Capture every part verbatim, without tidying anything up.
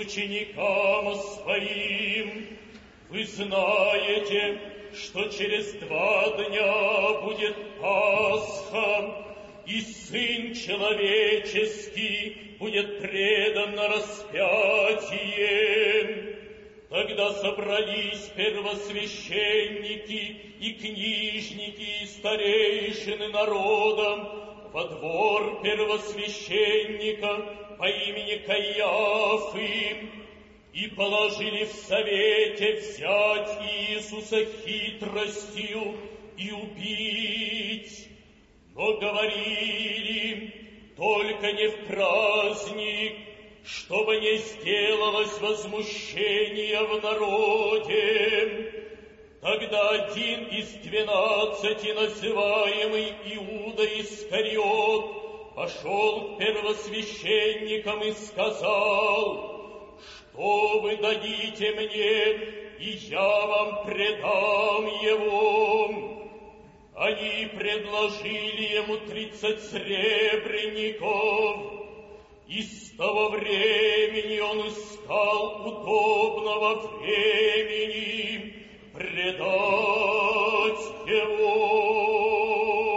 ученикам своим: вы знаете, что через два дня будет Пасха, и Сын Человеческий будет предан на распятие. Тогда собрались первосвященники и книжники и старейшины народа во двор первосвященника по имени Каиафы и положили в совете взять Иисуса хитростью и убить. Но говорили: только не в праздник, чтобы не сделалось возмущение в народе. Тогда один из двенадцати, называемый Иуда Искариот, пошел к первосвященникам и сказал: что вы дадите мне, и я вам предам его. Они предложили ему тридцать сребреников, и с того времени он искал удобного времени предать его.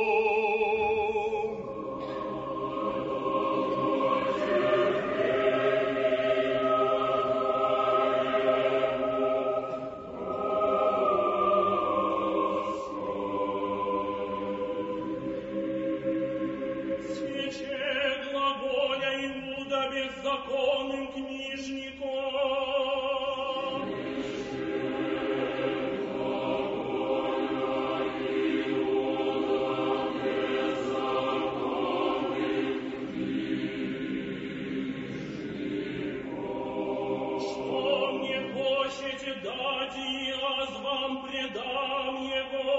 Законным книжником. Что мне хочете дать, и аз вам предам его.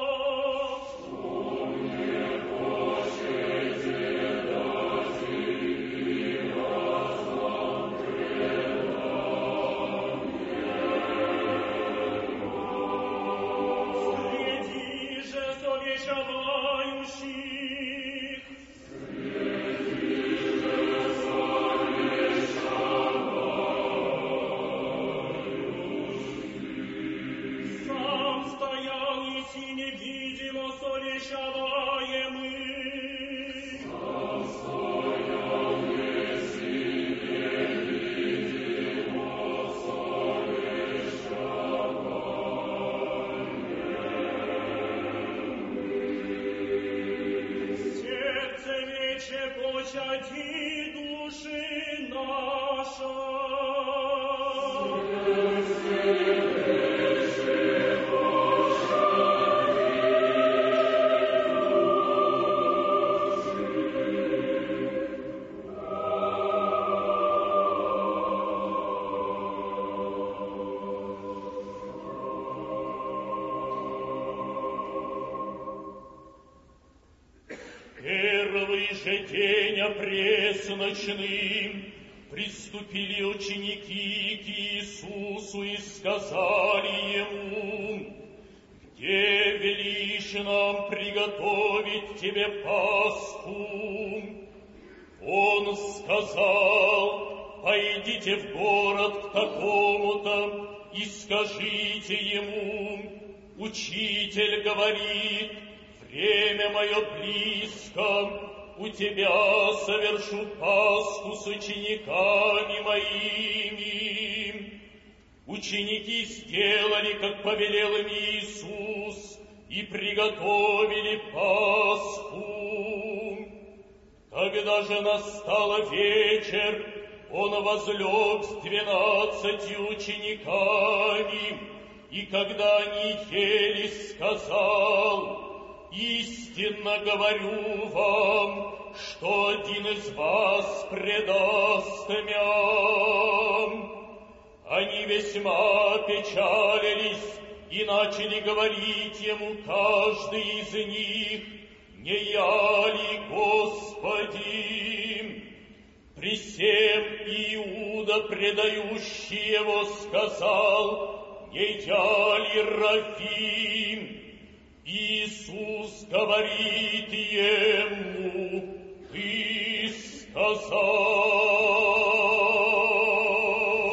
Первый же день опресночный приступили ученики к Иисусу и сказали ему: где велишь нам приготовить тебе Пасху? Он сказал: пойдите в город к такому-то и скажите ему: учитель говорит, время мое близко, у тебя совершу Пасху с учениками моими. Ученики сделали, как повелел им Иисус, и приготовили Пасху. Когда же настал вечер, он возлег с двенадцатью учениками, и когда они ели, сказал: истинно говорю вам, что один из вас предаст меня. Они весьма печалились и начали говорить ему каждый из них: не я ли, Господи? При сем Иуда, предающий его, сказал: не я ли, Рафим? Иисус говорит ему: ты сказал.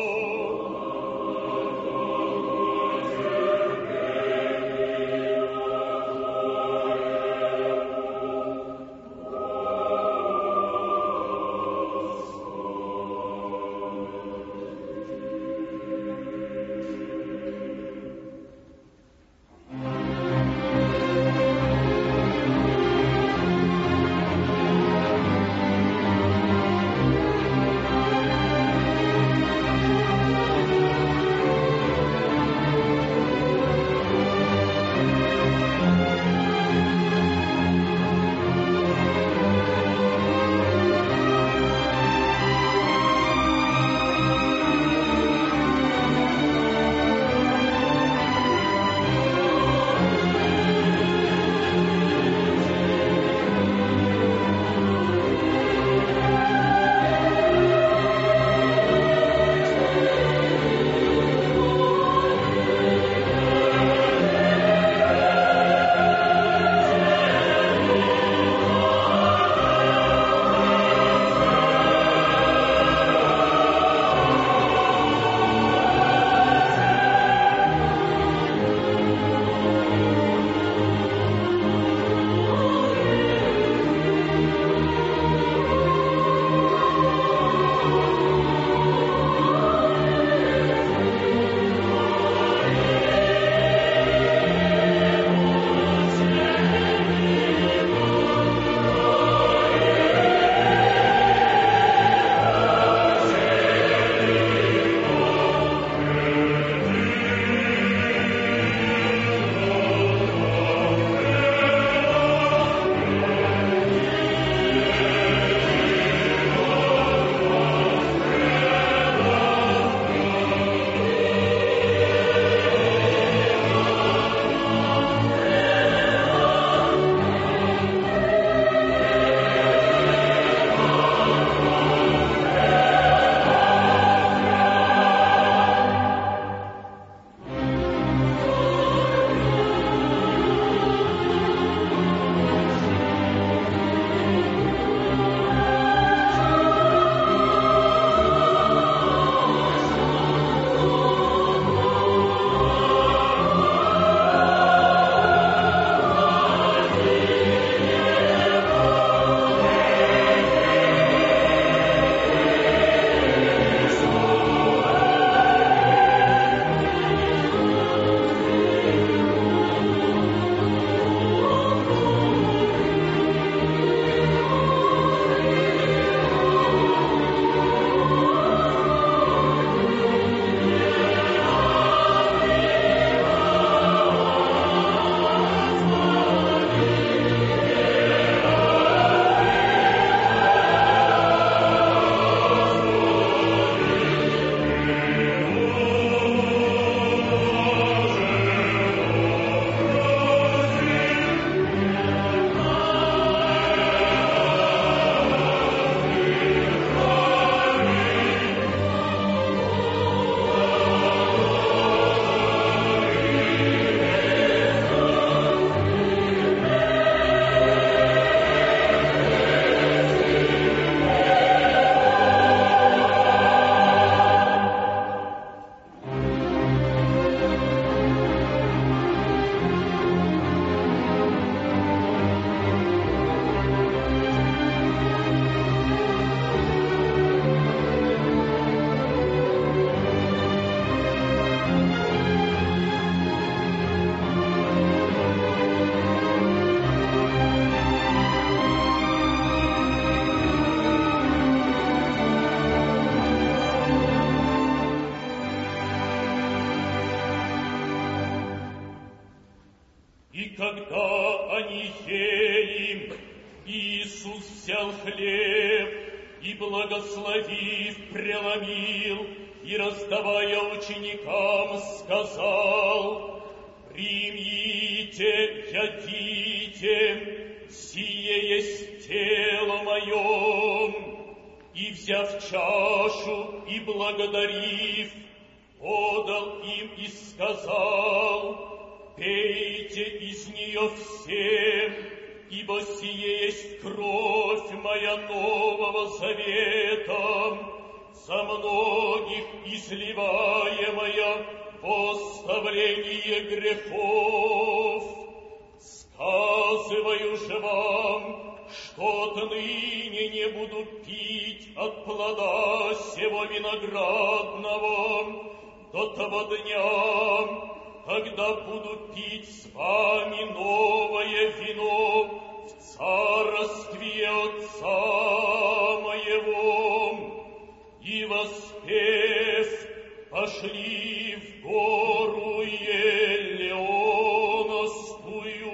когда они ели, Иисус взял хлеб и, благословив, преломил, и, раздавая ученикам, сказал: «Примите, ядите, сие есть тело мое». И, взяв чашу и благодарив, подал им и сказал: «Пейте из нее все, ибо сие есть кровь моя нового завета, за многих изливаемая во оставление грехов. Сказываю же вам, что отныне не буду пить от плода сего виноградного до того дня, когда буду пить с вами новое вино в царстве Отца моего». И, воспев, пошли в гору Елеоновскую.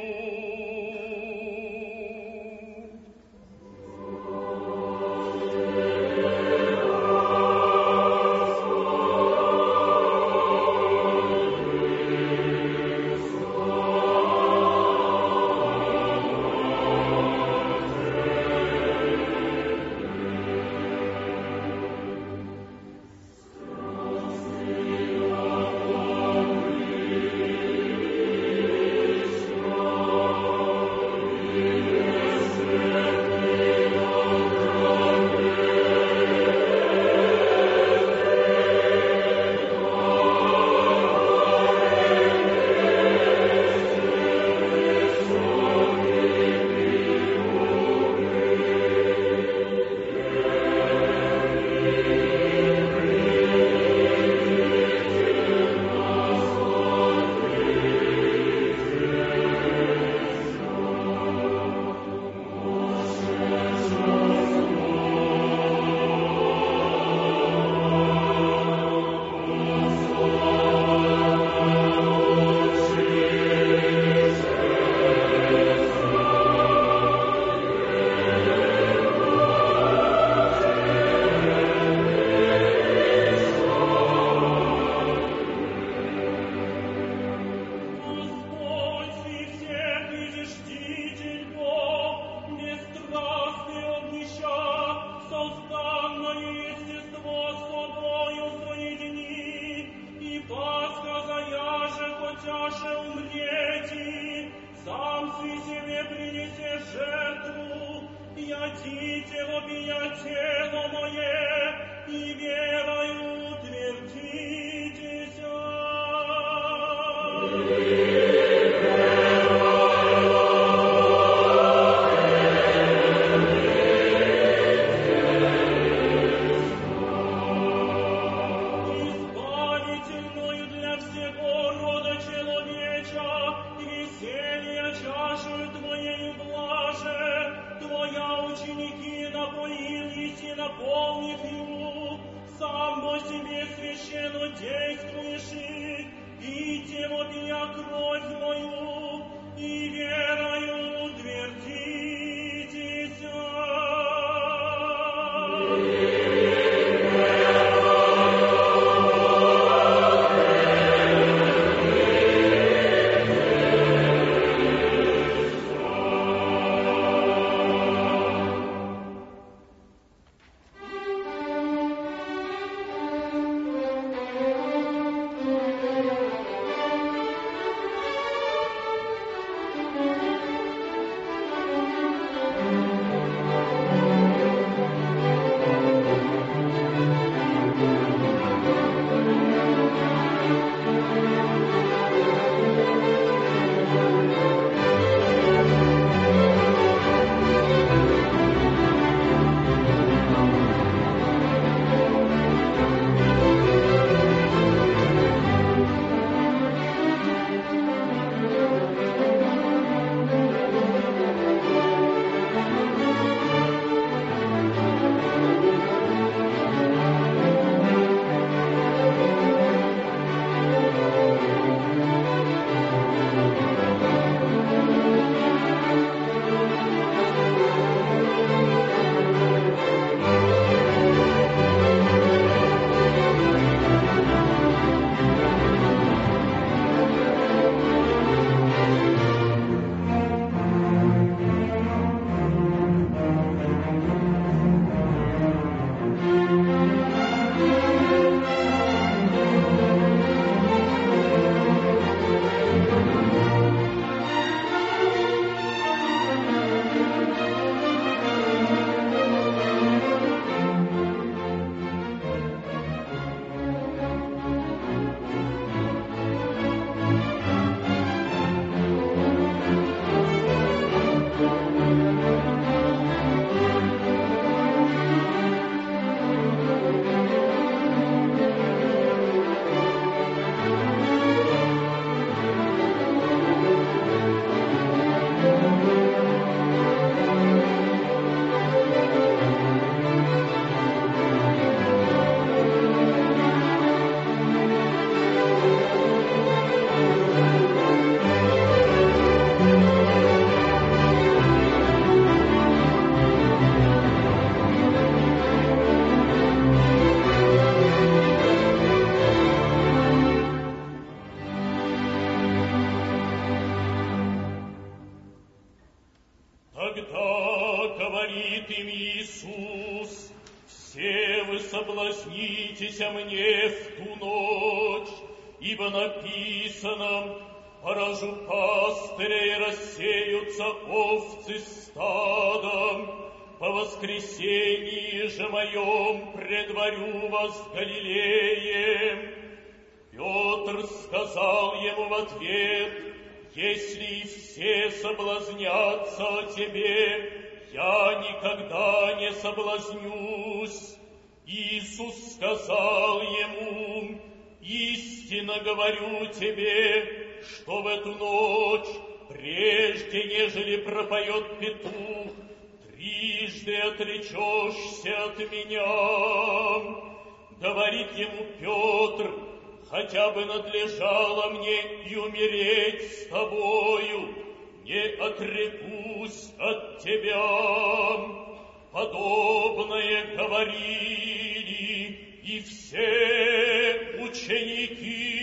Иисус, все вы соблазнитесь о мне в ту ночь, ибо написано: поражу пастыря и рассеются овцы стадом. По воскресении же моем предварю вас Галилеем. Петр сказал ему в ответ: если и все соблазнятся о тебе, я никогда не соблазнюсь. Иисус сказал ему: истинно говорю тебе, что в эту ночь, прежде нежели пропоет петух, трижды отречешься от меня. Говорит ему Петр: хотя бы надлежало мне и умереть с тобою, не отрекусь от тебя. Подобное говорили и все ученики.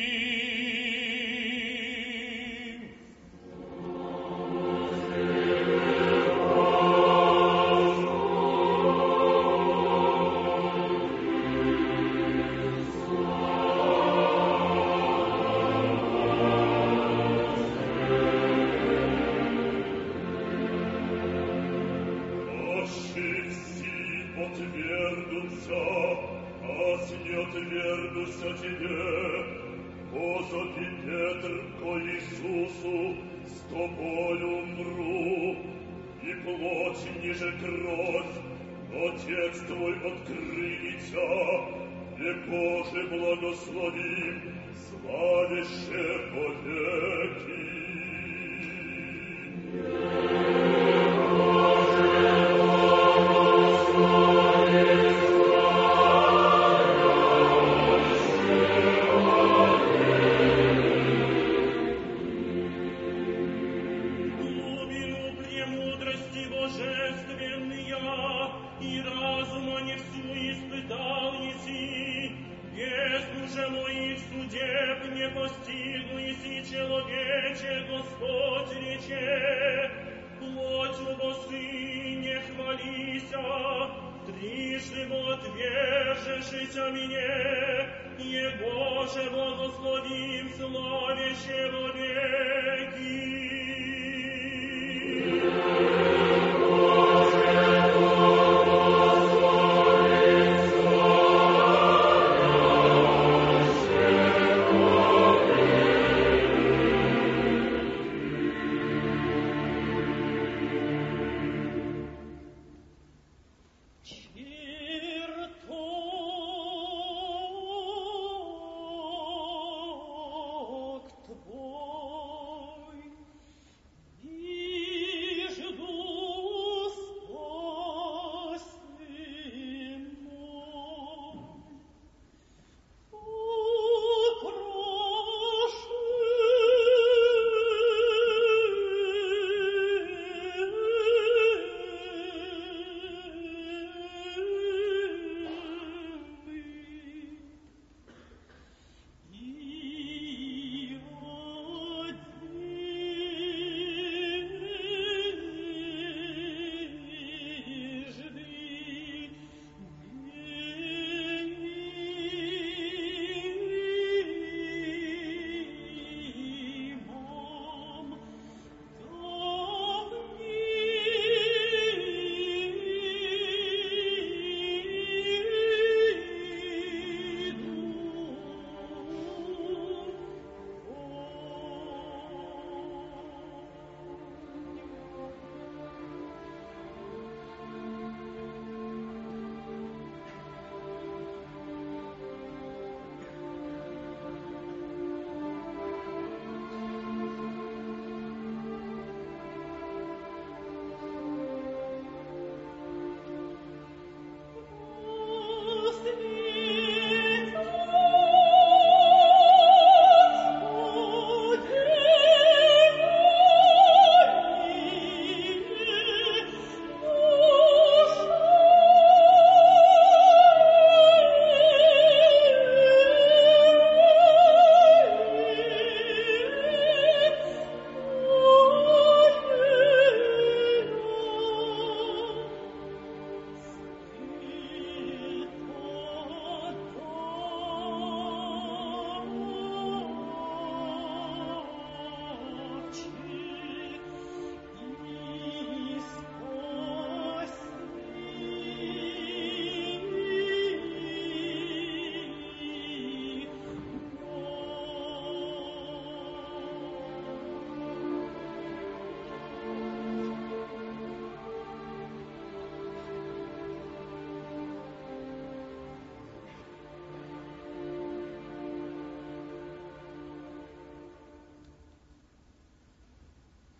Отвергнуся тебе, позови Петр ко Иисусу, с тобою умру, и плоть ниже кровь, Отец твой открытия, и Боже благословим, славище повеки. Твой, вижду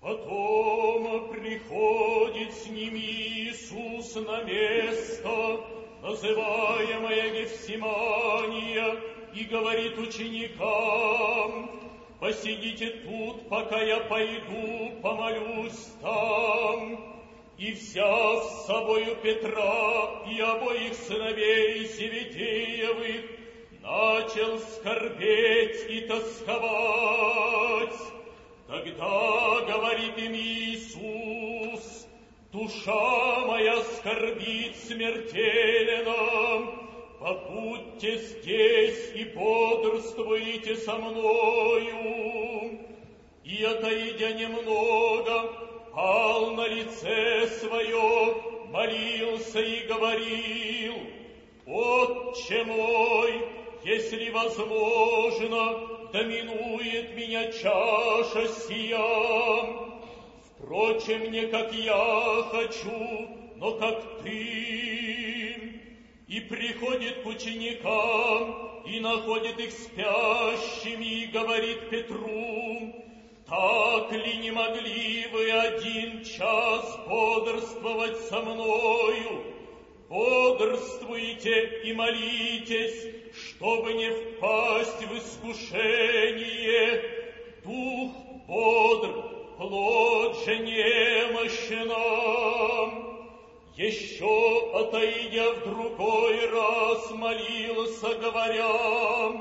Потом приходит с ним Иисус на место, называемое Гефсимания, и говорит ученикам: «Посидите тут, пока я пойду, помолюсь там». И, взяв с собою Петра и обоих сыновей Зеведеевых, начал скорбеть и тосковать. Тогда говорит им Иисус: «Душа моя скорбит смертельно, побудьте здесь и бодрствуйте со мною». И, отойдя немного, пал на лице свое, молился и говорил: «Отче мой, если возможно, да минует меня чаша сия. Впрочем, не как я хочу, но как ты». И приходит к ученикам, и находит их спящими, и говорит Петру: «Так ли не могли вы один час бодрствовать со мною? Бодрствуйте и молитесь, чтобы не впасть в искушение. Дух бодр, плоть же немощна». Еще, отойдя в другой раз, молился, говоря: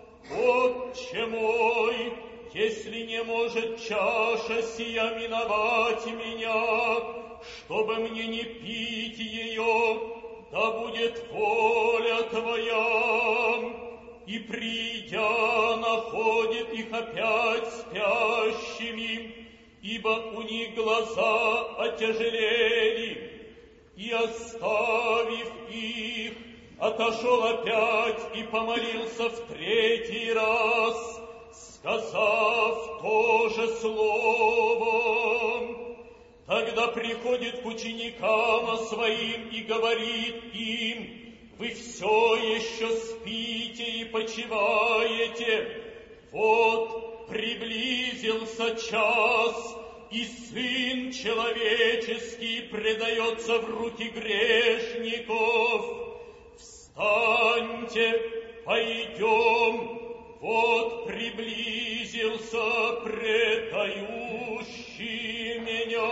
«Отче мой, если не может чаша сия миновать меня, чтобы мне не пить ее, да будет воля Твоя». И, придя, находит их опять спящими, ибо у них глаза отяжелели. И, оставив их, отошел опять и помолился в третий раз, сказав то же слово. Тогда приходит к ученикам своим и говорит им: «Вы все еще спите и почиваете. Вот приблизился час, и Сын Человеческий предается в руки грешников. Встаньте, пойдем, вот приблизился предающий меня».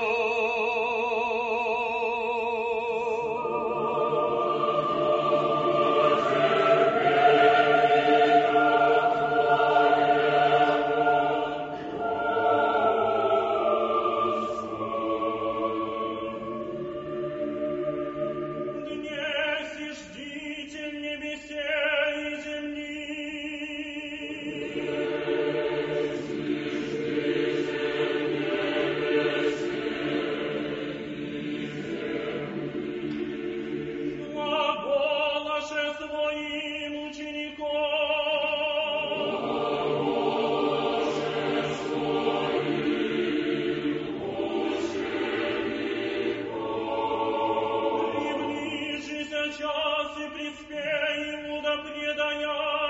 Час и предспей ему да предая.